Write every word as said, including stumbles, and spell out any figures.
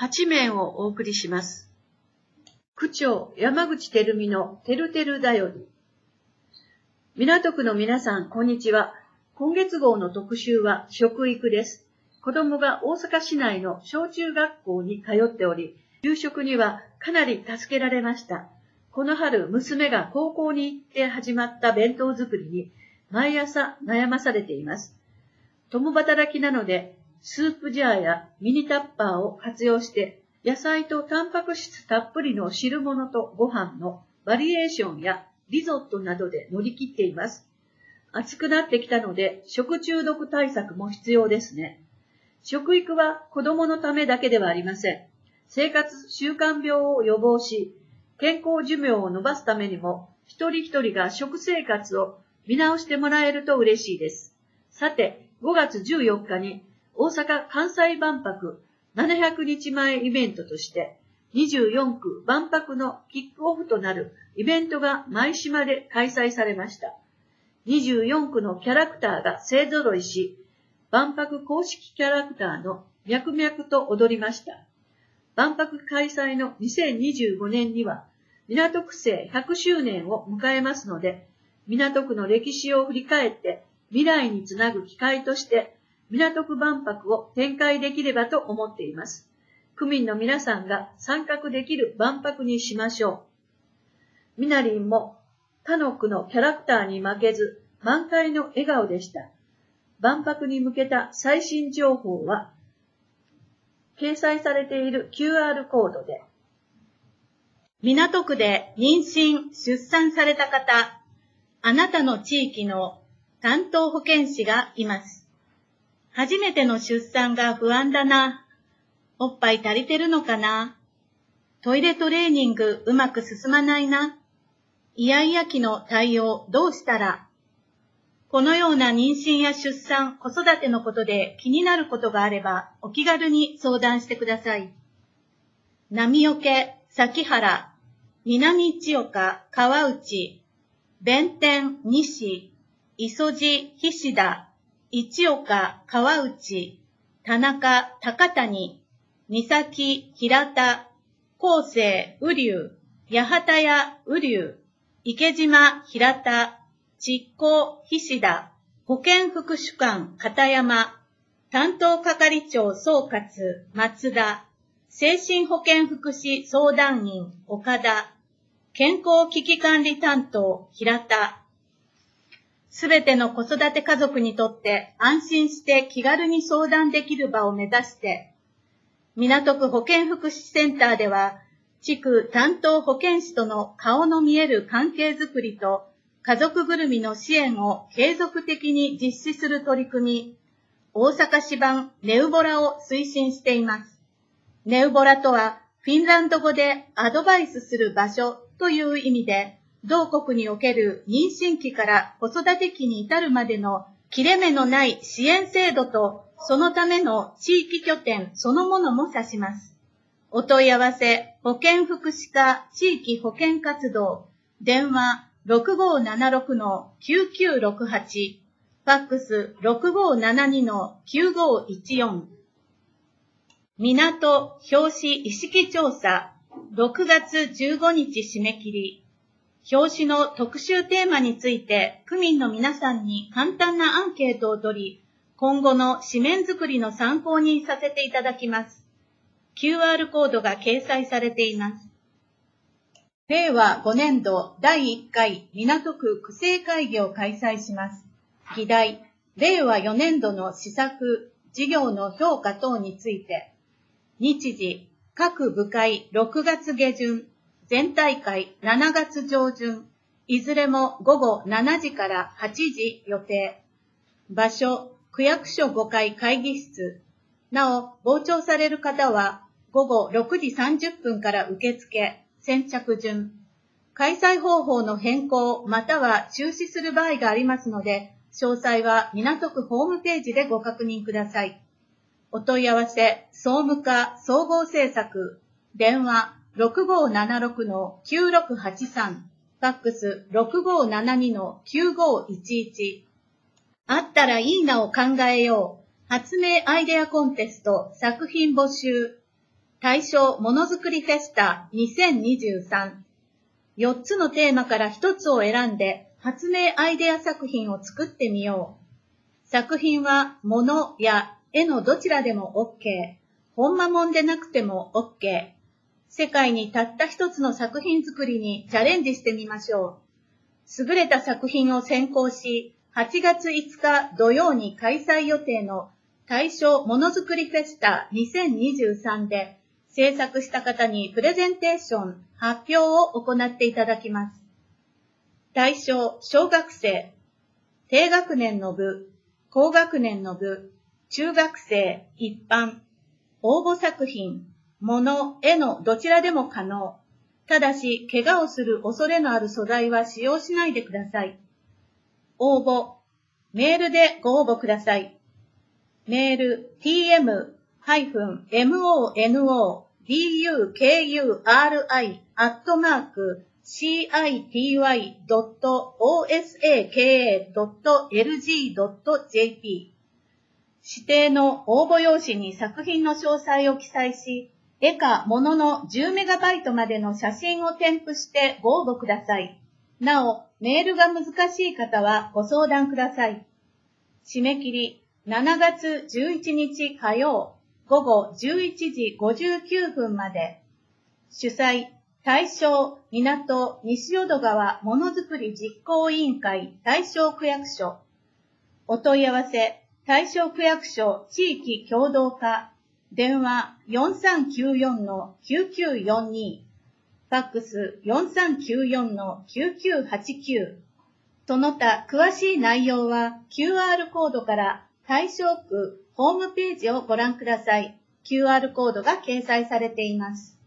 はちめんをお送りします。区長山口照美のてるてるだより。港区の皆さん、こんにちは。今月号の特集は食育です。子供が大阪市内の小中学校に通っており、給食にはかなり助けられました。この春、娘が高校に行って始まった弁当作りに毎朝悩まされています。共働きなので、スープジャーやミニタッパーを活用して、野菜とタンパク質たっぷりの汁物とご飯のバリエーションやリゾットなどで乗り切っています。暑くなってきたので、食中毒対策も必要ですね。食育は子供のためだけではありません。生活習慣病を予防し、健康寿命を伸ばすためにも、一人一人が食生活を見直してもらえると嬉しいです。さて、ごがつじゅうよっかに大阪・関西万博ななひゃくにちまえイベントとして、にじゅうよんく万博のキックオフとなるイベントが舞島で開催されました。にじゅうよんくのキャラクターが勢ぞろいし、万博公式キャラクターの脈々と踊りました。万博開催のにせんにじゅうごねんには、港区制ひゃくしゅうねんを迎えますので、港区の歴史を振り返って未来につなぐ機会として、港区万博を展開できればと思っています。区民の皆さんが参画できる万博にしましょう。みなりんも他の区のキャラクターに負けず、満開の笑顔でした。万博に向けた最新情報は、掲載されている キューアール コードで。 港区で妊娠・出産された方、あなたの地域の担当保健師がいます。初めての出産が不安だな。おっぱい足りてるのかな。トイレトレーニングうまく進まないな。イヤイヤ期の対応どうしたら。このような妊娠や出産、子育てのことで気になることがあればお気軽に相談してください。波除、崎原、南千岡、川内、弁天、西、磯路、菱田、市岡、川内、田中、高谷、三崎、平田、高生、雨竜、八幡屋、雨竜、池島、平田、築港、菱田、保健福祉官、片山、担当係長総括、松田、精神保健福祉相談員、岡田、健康危機管理担当、平田。すべての子育て家族にとって安心して気軽に相談できる場を目指して、港区保健福祉センターでは、地区担当保健師との顔の見える関係づくりと、家族ぐるみの支援を継続的に実施する取り組み、大阪市版ネウボラを推進しています。ネウボラとは、フィンランド語でアドバイスする場所という意味で、同国における妊娠期から子育て期に至るまでの切れ目のない支援制度と、そのための地域拠点そのものも指します。お問い合わせ、保健福祉課地域保健活動、電話 ろくごーななろくのきゅうきゅうろくはち、ファックス ろくごーななにのきゅうごーいちよん。港表紙意識調査、ろくがつじゅうごにち締め切り。表紙の特集テーマについて、区民の皆さんに簡単なアンケートを取り、今後の紙面作りの参考にさせていただきます。キューアール コードが掲載されています。れいわごねんどだいいっかい港区区政会議を開催します。議題、れいわよねんどの施策、事業の評価等について、日時、各部会ろくがつげじゅん、全体会しちがつじょうじゅん、いずれもごごしちじからはちじ予定。場所、区役所ごかい会議室。なお、傍聴される方はごごろくじさんじゅっぷんから受付、先着順。開催方法の変更または中止する場合がありますので、詳細は港区ホームページでご確認ください。お問い合わせ、総務課総合政策、電話 ろくごーななろくのきゅうろくはちさん、ファックス ろくごーななにのきゅうごーいちいち。あったらいいなを考えよう。発明アイデアコンテスト作品募集。 大正ものづくりフェスタにせんにじゅうさん。よっつのテーマからひとつを選んで発明アイデア作品を作ってみよう。作品は物や絵のどちらでも OK。ほんまもんでなくても OK。世界にたった一つの作品作りにチャレンジしてみましょう。優れた作品を選考し、はちがついつか土曜に開催予定の大正ものづくりフェスタにせんにじゅうさんで制作した方にプレゼンテーション、発表を行っていただきます。対象、小学生、低学年の部、高学年の部、中学生、一般、応募作品、物、絵のどちらでも可能。ただし、怪我をする恐れのある素材は使用しないでください。応募、メールでご応募ください。メール、ティーエム モノズクリ アットマーク シーアイティーワイ ドット オーエスエーケーエー ドット エルジー ドット ジェーピー 指定の応募用紙に作品の詳細を記載し、絵か物の じゅうメガバイトまでの写真を添付してご応募ください。なお、メールが難しい方はご相談ください。締め切り、しちがつじゅういちにち火曜、午後じゅういちじごじゅうきゅうふんまで。主催、大正港西淀川ものづくり実行委員会大正区役所。お問い合わせ、大正区役所地域協同課、電話 よんさんきゅうよんのきゅうきゅうよんに、ファックス よんさんきゅうよんのきゅうきゅうはちきゅう。その他詳しい内容は キューアール コードから大正区ホームページをご覧ください。キューアール コードが掲載されています。